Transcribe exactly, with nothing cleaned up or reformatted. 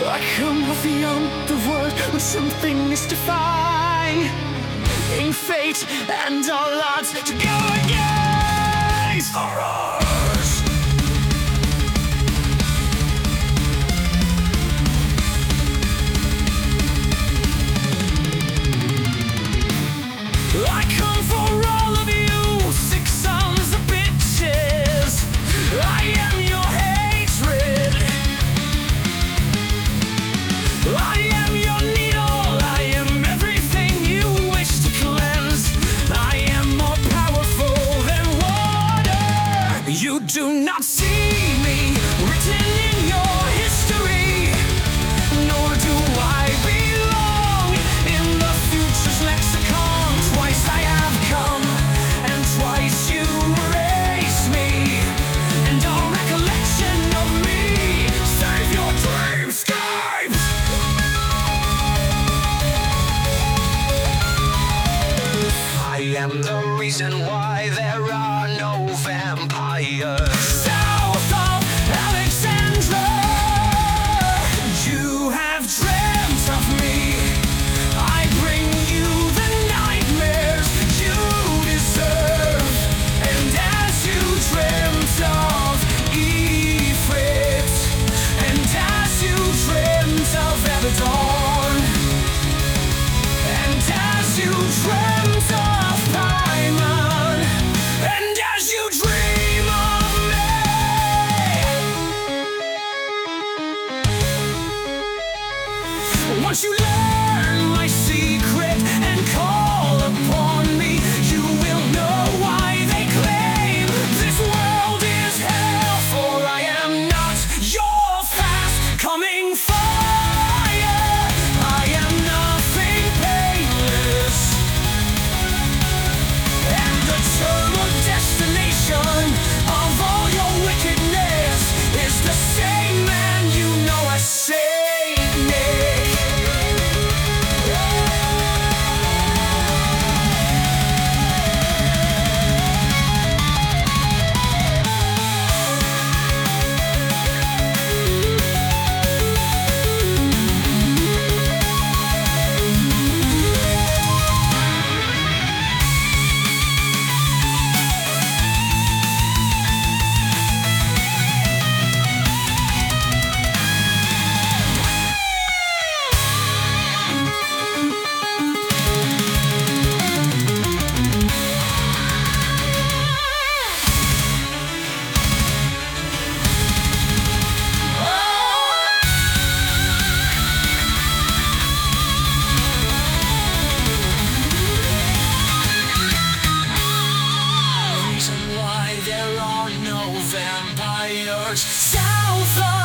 I come beyond the world with something is defying in fate and all odds to go against horrors. I come for all of you, sick sons of bitches. I am your hatred. I am your needle. I am everything you wish to cleanse. I am more powerful than water. You do not see me written in your history, nor do I belong in the future's lexicon. Twice I have come, and twice you erase me, and all recollection of me save your dreamscapes. I am the reason why there are no vampires south of Alexandra. You have dreamt of me. I bring you the nightmares you deserve. And as you dreamt of Ifrit, and as you dreamt of Abaddon, and as you dreamt of Paimon, and as you dream of me. Once you learn my secret and call upon me, you will know why they claim this world is hell. For I am not your fast coming fire. I am nothing painless, and the terminal destination of all your wickedness is the same man you know as Saint Nick. Reason why there are no vampires south of